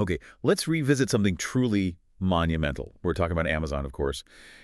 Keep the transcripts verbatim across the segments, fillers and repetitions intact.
Okay, let's revisit something truly monumental. We're talking about Amazon, of course,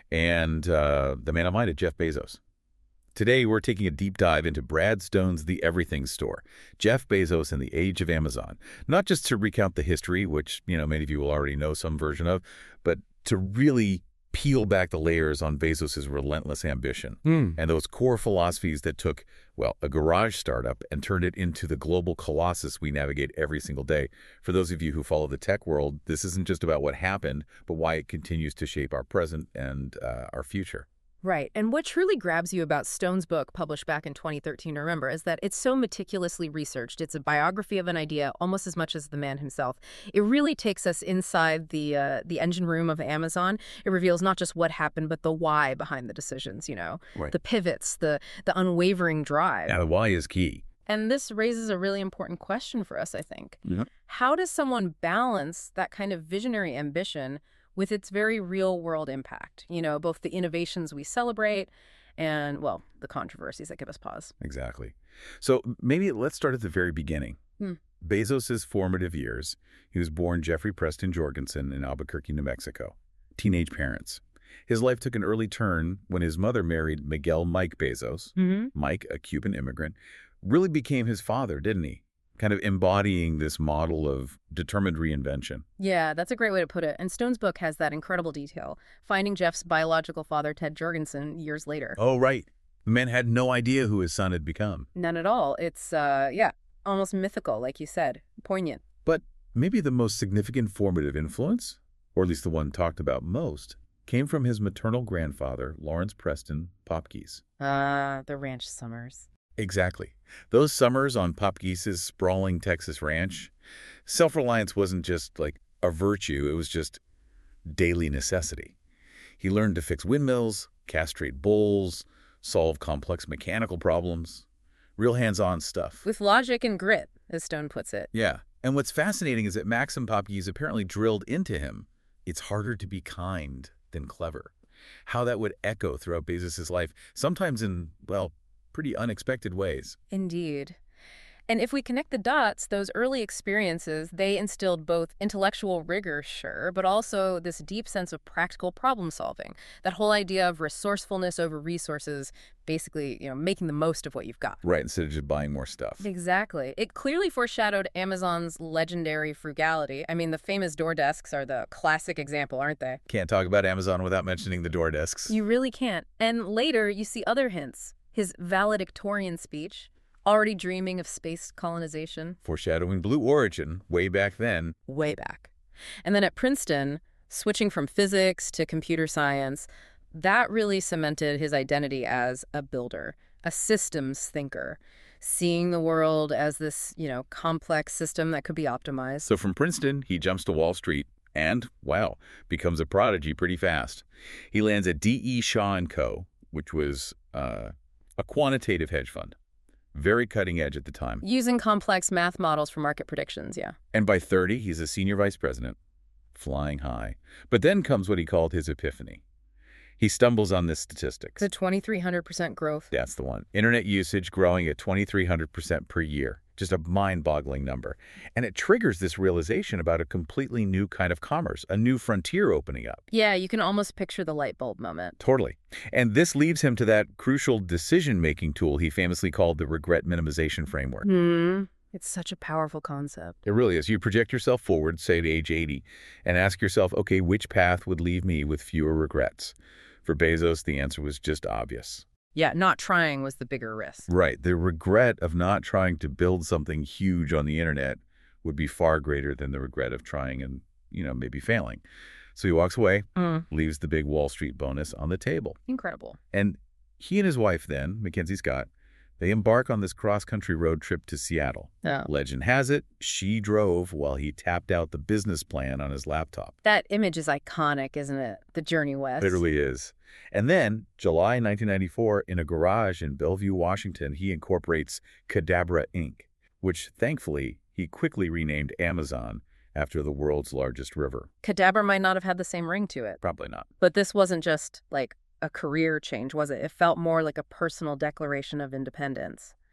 and uh, the man of mind, Jeff Bezos. Today, we're taking a deep dive into Brad Stone's The Everything Store, Jeff Bezos and the Age of Amazon. Not just to recount the history, which, you know, many of you will already know some version of, but to really peel back the layers on Bezos' relentless ambition Mm. and those core philosophies that took, well, a garage startup and turned it into the global colossus we navigate every single day. For those of you who follow the tech world, this isn't just about what happened, but why it continues to shape our present and uh, our future. Right. And what truly grabs you about Stone's book, published back in twenty thirteen, remember, is that it's so meticulously researched. It's a biography of an idea almost as much as the man himself. It really takes us inside the uh, the engine room of Amazon. It reveals not just what happened, but the why behind the decisions, you know, Right. the pivots, the, the unwavering drive. Now, the why is key. And this raises a really important question for us, I think. Yeah. How does someone balance that kind of visionary ambition with its very real-world impact? You know, both the innovations we celebrate and, well, the controversies that give us pause. Exactly. So maybe let's start at the very beginning. Hmm. Bezos' formative years. He was born Jeffrey Preston Jorgensen in Albuquerque, New Mexico. Teenage parents. His life took an early turn when his mother married Miguel Mike Bezos. Mm-hmm. Mike, a Cuban immigrant, really became his father, didn't he? Kind of embodying this model of determined reinvention. Yeah, that's a great way to put it. And Stone's book has that incredible detail, finding Jeff's biological father, Ted Jorgensen, years later. Oh, right. The man had no idea who his son had become. None at all. It's, uh, yeah, almost mythical, like you said. Poignant. But maybe the most significant formative influence, or at least the one talked about most, came from his maternal grandfather, Lawrence Preston Popkes. Ah, the ranch summers. Exactly. Those summers on Popkes' sprawling Texas ranch, self-reliance wasn't just like a virtue, it was just daily necessity. He learned to fix windmills, castrate bulls, solve complex mechanical problems, real hands-on stuff. With logic and grit, as Stone puts it. Yeah. And what's fascinating is that Maxim Popkes apparently drilled into him, it's harder to be kind than clever. How that would echo throughout Bezos' life, sometimes in, well, pretty unexpected ways. Indeed. And if we connect the dots, those early experiences, they instilled both intellectual rigor, sure, but also this deep sense of practical problem solving. That whole idea of resourcefulness over resources, basically, you know, making the most of what you've got. Right, instead of just buying more stuff. Exactly. It clearly foreshadowed Amazon's legendary frugality. I mean, the famous door desks are the classic example, aren't they? Can't talk about Amazon without mentioning the door desks. You really can't. And later, you see other hints. His valedictorian speech, already dreaming of space colonization. Foreshadowing Blue Origin way back then. Way back. And then at Princeton, switching from physics to computer science, that really cemented his identity as a builder, a systems thinker, seeing the world as this, you know, complex system that could be optimized. So from Princeton, he jumps to Wall Street and, wow, becomes a prodigy pretty fast. He lands at D E. Shaw and Co., which was uh, a quantitative hedge fund. Very cutting edge at the time. Using complex math models for market predictions, yeah. And by thirty, he's a senior vice president, flying high. But then comes what he called his epiphany. He stumbles on this statistic. The twenty-three hundred percent growth. That's the one. Internet usage growing at twenty-three hundred percent per year. Just a mind-boggling number. And it triggers this realization about a completely new kind of commerce, a new frontier opening up. Yeah, you can almost picture the light bulb moment. Totally. And this leads him to that crucial decision-making tool he famously called the regret minimization framework. Hmm. It's such a powerful concept. It really is. You project yourself forward, say to age eighty, and ask yourself, okay, which path would leave me with fewer regrets? For Bezos, the answer was just obvious. Yeah, not trying was the bigger risk. Right. The regret of not trying to build something huge on the internet would be far greater than the regret of trying and, you know, maybe failing. So he walks away, Mm. leaves the big Wall Street bonus on the table. Incredible. And he and his wife then, Mackenzie Scott, they embark on this cross-country road trip to Seattle. Yeah. Legend has it, she drove while he tapped out the business plan on his laptop. That image is iconic, isn't it? The journey west. Literally is. And then, July nineteen ninety-four, in a garage in Bellevue, Washington, he incorporates Cadabra Incorporated, which, thankfully, he quickly renamed Amazon after the world's largest river. Cadabra might not have had the same ring to it. Probably not. But this wasn't just, like, a career change, was it? It felt more like a personal declaration of independence.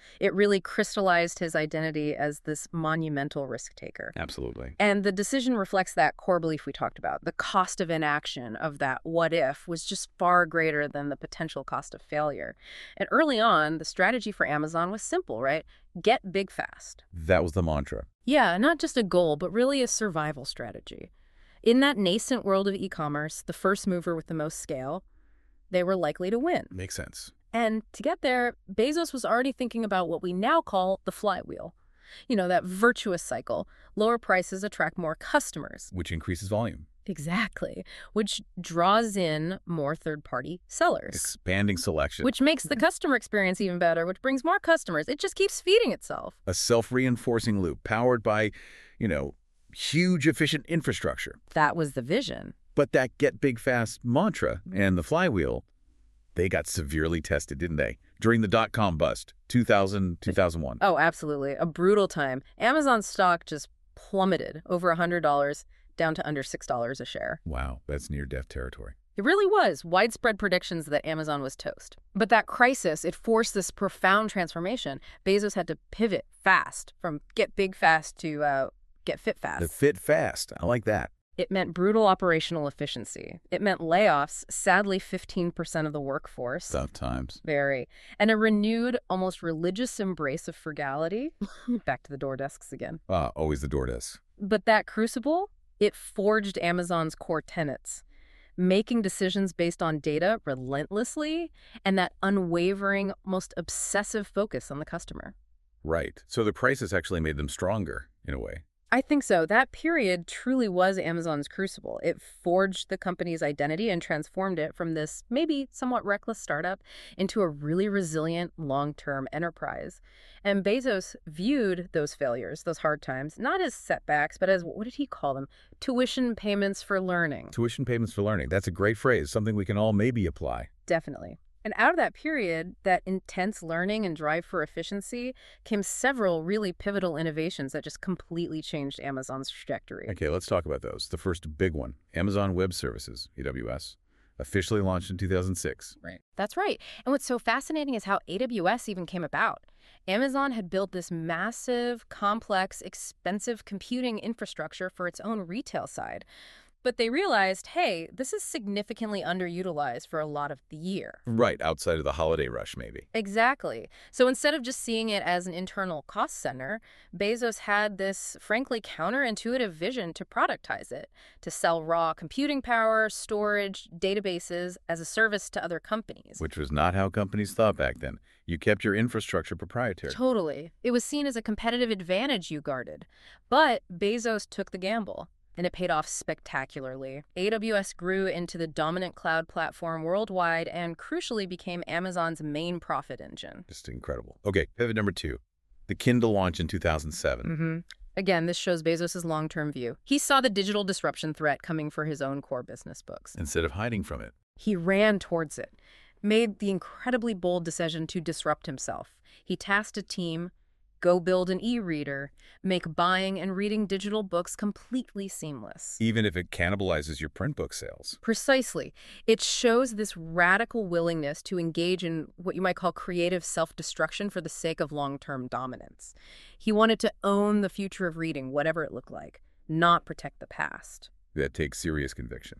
It really crystallized his identity as this monumental risk taker. Absolutely. And the decision reflects that core belief we talked about. The cost of inaction, of that what if, was just far greater than the potential cost of failure. And early on, the strategy for Amazon was simple, right? Get big fast. That was the mantra. Yeah, not just a goal, but really a survival strategy. In that nascent world of e-commerce, the first mover with the most scale, they were likely to win. Makes sense. And to get there, Bezos was already thinking about what we now call the flywheel. You know, that virtuous cycle. Lower prices attract more customers. Which increases volume. Exactly. Which draws in more third-party sellers. Expanding selection. Which makes the customer experience even better, which brings more customers. It just keeps feeding itself. A self-reinforcing loop powered by, you know, huge efficient infrastructure. That was the vision. But that get big fast mantra and the flywheel, they got severely tested, didn't they? During the dot-com bust, two thousand, two thousand one. Oh, absolutely. A brutal time. Amazon's stock just plummeted over one hundred dollars down to under six dollars a share. Wow, that's near-death territory. It really was. Widespread predictions that Amazon was toast. But that crisis, it forced this profound transformation. Bezos had to pivot fast from get big fast to uh, get fit fast. The fit fast. I like that. It meant brutal operational efficiency. It meant layoffs, sadly fifteen percent of the workforce. Tough times. Very. And a renewed, almost religious embrace of frugality. Back to the door desks again. Ah, always the door desk. But that crucible, it forged Amazon's core tenets. Making decisions based on data relentlessly, and that unwavering, most obsessive focus on the customer. Right. So the crisis actually made them stronger, in a way. I think so. That period truly was Amazon's crucible. It forged the company's identity and transformed it from this maybe somewhat reckless startup into a really resilient long-term enterprise. And Bezos viewed those failures, those hard times, not as setbacks, but as, what did he call them? Tuition payments for learning. Tuition payments for learning. That's a great phrase, something we can all maybe apply. Definitely. And out of that period, that intense learning and drive for efficiency, came several really pivotal innovations that just completely changed Amazon's trajectory. Okay, let's talk about those. The first big one, Amazon Web Services, A W S, officially launched in two thousand six. Right. That's right. And what's so fascinating is how A W S even came about. Amazon had built this massive, complex, expensive computing infrastructure for its own retail side. But they realized, hey, this is significantly underutilized for a lot of the year. Right, outside of the holiday rush, maybe. Exactly. So instead of just seeing it as an internal cost center, Bezos had this, frankly, counterintuitive vision to productize it, to sell raw computing power, storage, databases as a service to other companies. Which was not how companies thought back then. You kept your infrastructure proprietary. Totally. It was seen as a competitive advantage you guarded. But Bezos took the gamble. And it paid off spectacularly. A W S grew into the dominant cloud platform worldwide and crucially became Amazon's main profit engine. Just incredible. Okay, pivot number two. The Kindle launch in two thousand seven. Mm-hmm. Again, this shows Bezos' long-term view. He saw the digital disruption threat coming for his own core business books. Instead of hiding from it. He ran towards it, made the incredibly bold decision to disrupt himself. He tasked a team, go build an e-reader, make buying and reading digital books completely seamless. Even if it cannibalizes your print book sales. Precisely. It shows this radical willingness to engage in what you might call creative self-destruction for the sake of long-term dominance. He wanted to own the future of reading, whatever it looked like, not protect the past. That takes serious conviction.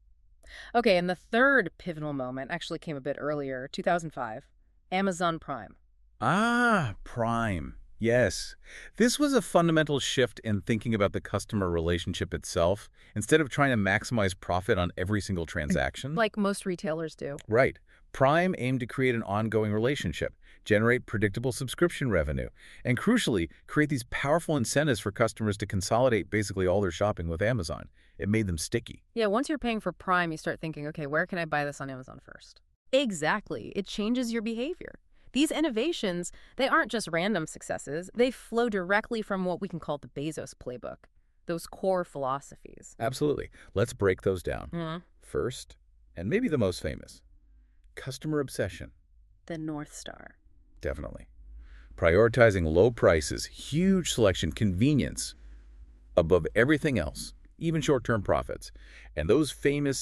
Okay, and the third pivotal moment actually came a bit earlier, two thousand five, Amazon Prime. Ah, Prime. Yes. This was a fundamental shift in thinking about the customer relationship itself, instead of trying to maximize profit on every single transaction. Like most retailers do. Right. Prime aimed to create an ongoing relationship, generate predictable subscription revenue, and crucially, create these powerful incentives for customers to consolidate basically all their shopping with Amazon. It made them sticky. Yeah, once you're paying for Prime, you start thinking, okay, where can I buy this on Amazon first? Exactly. It changes your behavior. These innovations, they aren't just random successes. They flow directly from what we can call the Bezos playbook, those core philosophies. Absolutely. Let's break those down. Mm-hmm. First, and maybe the most famous, customer obsession. The North Star. Definitely. Prioritizing low prices, huge selection, convenience above everything else, even short-term profits. And those famous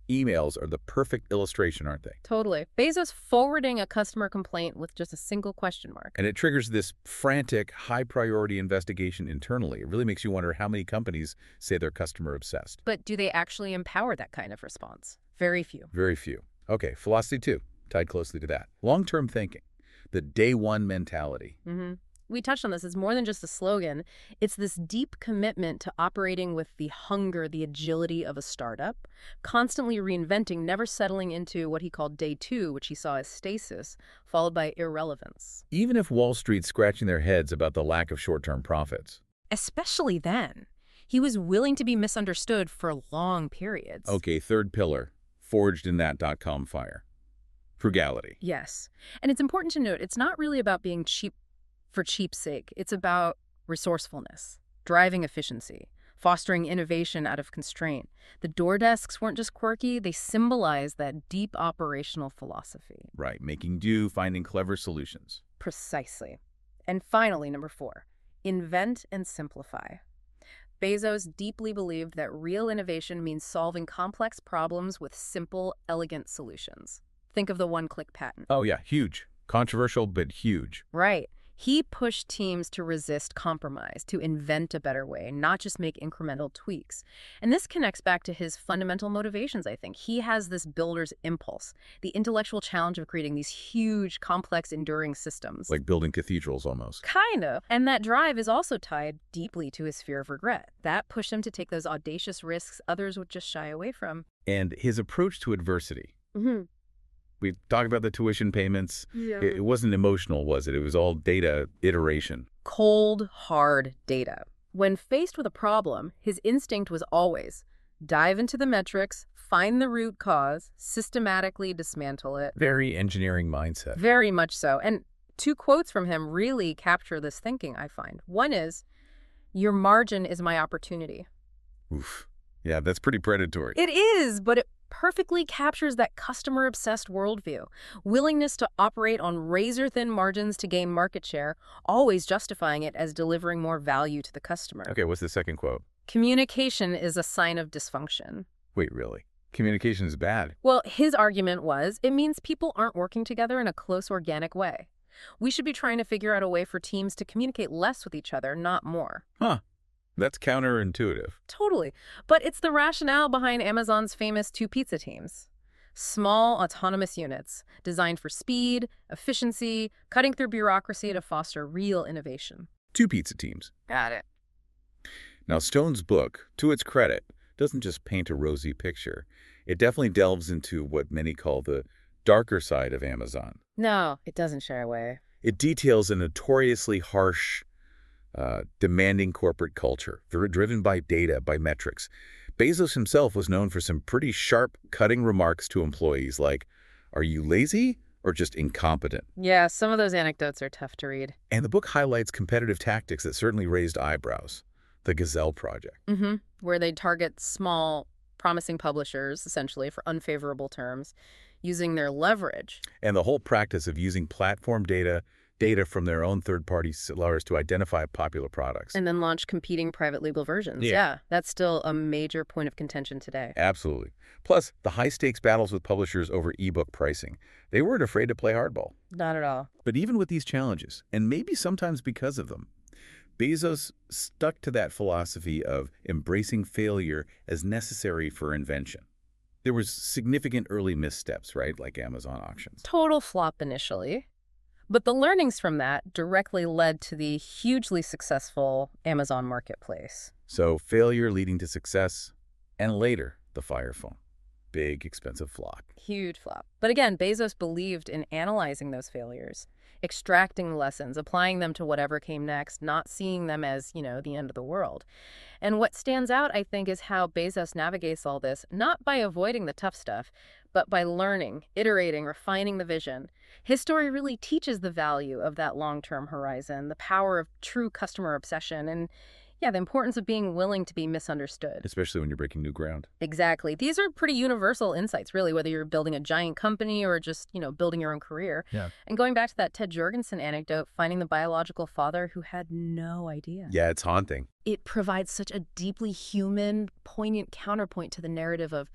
Emails are the perfect illustration, aren't they? Totally. Bezos forwarding a customer complaint with just a single question mark. And it triggers this frantic, high-priority investigation internally. It really makes you wonder how many companies say they're customer-obsessed. But do they actually empower that kind of response? Very few. Very few. Okay, philosophy two, tied closely to that. Long-term thinking, the day one mentality. Mm-hmm. We touched on this. It's more than just a slogan. It's this deep commitment to operating with the hunger, the agility of a startup, constantly reinventing, never settling into what he called day two, which he saw as stasis, followed by irrelevance. Even if Wall Street's scratching their heads about the lack of short-term profits. Especially then. He was willing to be misunderstood for long periods. Okay, third pillar, forged in that dot-com fire. Frugality. Yes. And it's important to note, it's not really about being cheap for cheap's sake. It's about resourcefulness, driving efficiency, fostering innovation out of constraint. The door desks weren't just quirky, they symbolized that deep operational philosophy. Right, making do, finding clever solutions. Precisely. And finally, number four, invent and simplify. Bezos deeply believed that real innovation means solving complex problems with simple, elegant solutions. Think of the one-click patent. Oh yeah, huge. Controversial, but huge. Right. He pushed teams to resist compromise, to invent a better way, not just make incremental tweaks. And this connects back to his fundamental motivations, I think. He has this builder's impulse, the intellectual challenge of creating these huge, complex, enduring systems. Like building cathedrals, almost. Kind of. And that drive is also tied deeply to his fear of regret. That pushed him to take those audacious risks others would just shy away from. And his approach to adversity. Mm-hmm. We talked about the tuition payments. Yeah. It, it wasn't emotional, was it? It was all data iteration. Cold, hard data. When faced with a problem, his instinct was always dive into the metrics, find the root cause, systematically dismantle it. Very engineering mindset. Very much so. And two quotes from him really capture this thinking, I find. One is, your margin is my opportunity. Oof. Yeah, that's pretty predatory. It is, but it perfectly captures that customer-obsessed worldview. Willingness to operate on razor-thin margins to gain market share, always justifying it as delivering more value to the customer. Okay, what's the second quote? Communication is a sign of dysfunction. Wait, really? Communication is bad? Well, his argument was, it means people aren't working together in a close, organic way. We should be trying to figure out a way for teams to communicate less with each other, not more. Huh. That's counterintuitive. Totally. But it's the rationale behind Amazon's famous two pizza teams. Small, autonomous units designed for speed, efficiency, cutting through bureaucracy to foster real innovation. Two pizza teams. Got it. Now, Stone's book, to its credit, doesn't just paint a rosy picture. It definitely delves into what many call the darker side of Amazon. No, it doesn't shy away. It details a notoriously harsh, Uh, demanding corporate culture, driven by data, by metrics. Bezos himself was known for some pretty sharp, cutting remarks to employees like, are you lazy or just incompetent? Yeah, some of those anecdotes are tough to read. And the book highlights competitive tactics that certainly raised eyebrows. The Gazelle Project. Mm-hmm. Where they target small, promising publishers, essentially, for unfavorable terms, using their leverage. And the whole practice of using platform data data from their own third-party sellers to identify popular products. And then launch competing private label versions. Yeah. yeah, that's still a major point of contention today. Absolutely. Plus, the high-stakes battles with publishers over ebook pricing. They weren't afraid to play hardball. Not at all. But even with these challenges, and maybe sometimes because of them, Bezos stuck to that philosophy of embracing failure as necessary for invention. There was significant early missteps, right, like Amazon auctions. Total flop initially. But the learnings from that directly led to the hugely successful Amazon marketplace. So failure leading to success, and later, the Fire Phone. Big, expensive flop. Huge flop. But again, Bezos believed in analyzing those failures, extracting lessons, applying them to whatever came next, not seeing them as, you know, the end of the world. And what stands out, I think, is how Bezos navigates all this, not by avoiding the tough stuff, but by learning, iterating, refining the vision. His story really teaches the value of that long-term horizon, the power of true customer obsession, and yeah, the importance of being willing to be misunderstood. Especially when you're breaking new ground. Exactly. These are pretty universal insights, really, whether you're building a giant company or just, you know, building your own career. Yeah. And going back to that Ted Jorgensen anecdote, finding the biological father who had no idea. Yeah, it's haunting. It provides such a deeply human, poignant counterpoint to the narrative of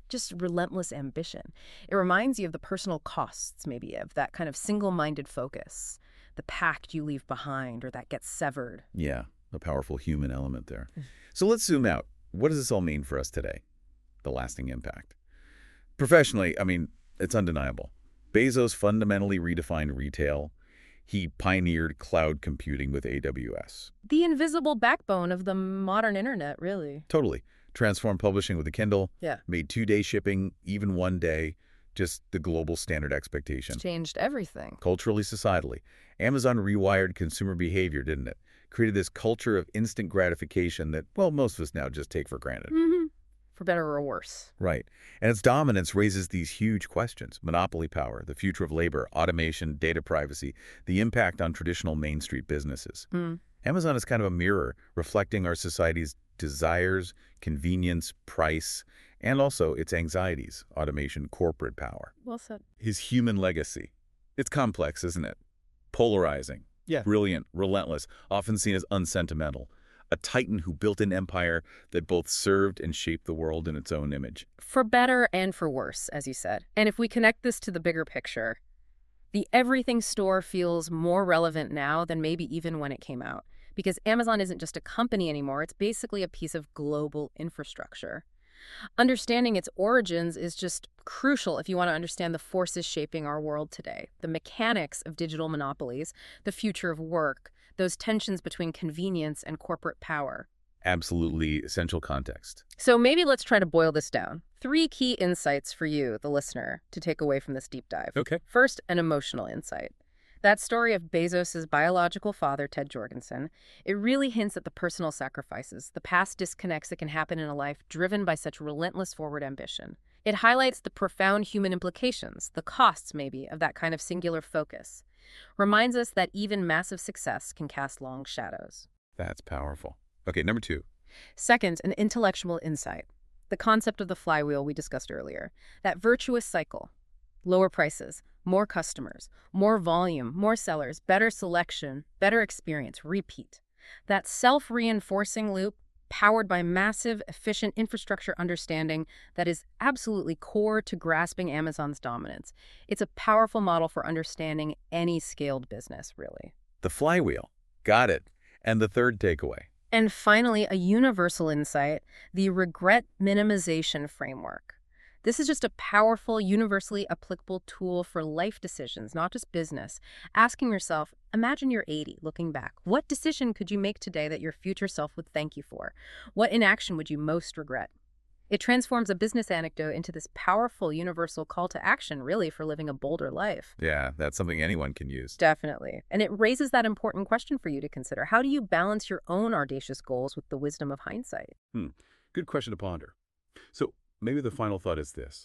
just relentless ambition. It reminds you of the personal costs, maybe, of that kind of single-minded focus, the pact you leave behind or that gets severed. Yeah, a powerful human element there. So let's zoom out. What does this all mean for us today? The lasting impact. Professionally, I mean, it's undeniable. Bezos fundamentally redefined retail. He pioneered cloud computing with A W S. The invisible backbone of the modern internet, really. Totally. Transformed publishing with the Kindle. Yeah. Made two-day shipping, even one day, just the global standard expectation. It's changed everything. Culturally, societally. Amazon rewired consumer behavior, didn't it? Created this culture of instant gratification that, well, most of us now just take for granted. Mm-hmm. For better or worse. Right. And its dominance raises these huge questions. Monopoly power, the future of labor, automation, data privacy, the impact on traditional Main Street businesses. Mm. Amazon is kind of a mirror reflecting our society's desires, convenience, price, and also its anxieties, automation, corporate power. Well said. His human legacy. It's complex, isn't it? Polarizing. Yeah. Brilliant, relentless, often seen as unsentimental. A titan who built an empire that both served and shaped the world in its own image. For better and for worse, as you said. And if we connect this to the bigger picture, the everything store feels more relevant now than maybe even when it came out. Because Amazon isn't just a company anymore, it's basically a piece of global infrastructure. Understanding its origins is just crucial if you want to understand the forces shaping our world today. The mechanics of digital monopolies, the future of work, those tensions between convenience and corporate power. Absolutely essential context. So maybe let's try to boil this down. Three key insights for you, the listener, to take away from this deep dive. Okay. First, an emotional insight. That story of Bezos' biological father, Ted Jorgensen, it really hints at the personal sacrifices, the past disconnects that can happen in a life driven by such relentless forward ambition. It highlights the profound human implications, the costs, maybe, of that kind of singular focus. Reminds us that even massive success can cast long shadows. That's powerful. Okay, number two. Second, an intellectual insight. The concept of the flywheel we discussed earlier. That virtuous cycle. Lower prices, more customers, more volume, more sellers, better selection, better experience, repeat. That self-reinforcing loop, powered by massive, efficient infrastructure understanding that is absolutely core to grasping Amazon's dominance. It's a powerful model for understanding any scaled business, really. The flywheel. Got it. And the third takeaway. And finally, a universal insight, the regret minimization framework. This is just a powerful, universally applicable tool for life decisions, not just business. Asking yourself, imagine you're eighty, looking back. What decision could you make today that your future self would thank you for? What inaction would you most regret? It transforms a business anecdote into this powerful, universal call to action, really, for living a bolder life. Yeah, that's something anyone can use. Definitely. And it raises that important question for you to consider. How do you balance your own audacious goals with the wisdom of hindsight? Hmm. Good question to ponder. So maybe the final thought is this.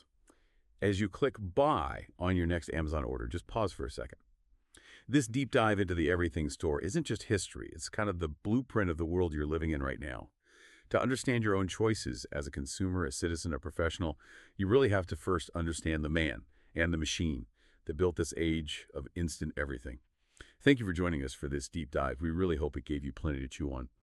As you click buy on your next Amazon order, just pause for a second. This deep dive into the everything store isn't just history. It's kind of the blueprint of the world you're living in right now. To understand your own choices as a consumer, a citizen, a professional, you really have to first understand the man and the machine that built this age of instant everything. Thank you for joining us for this deep dive. We really hope it gave you plenty to chew on.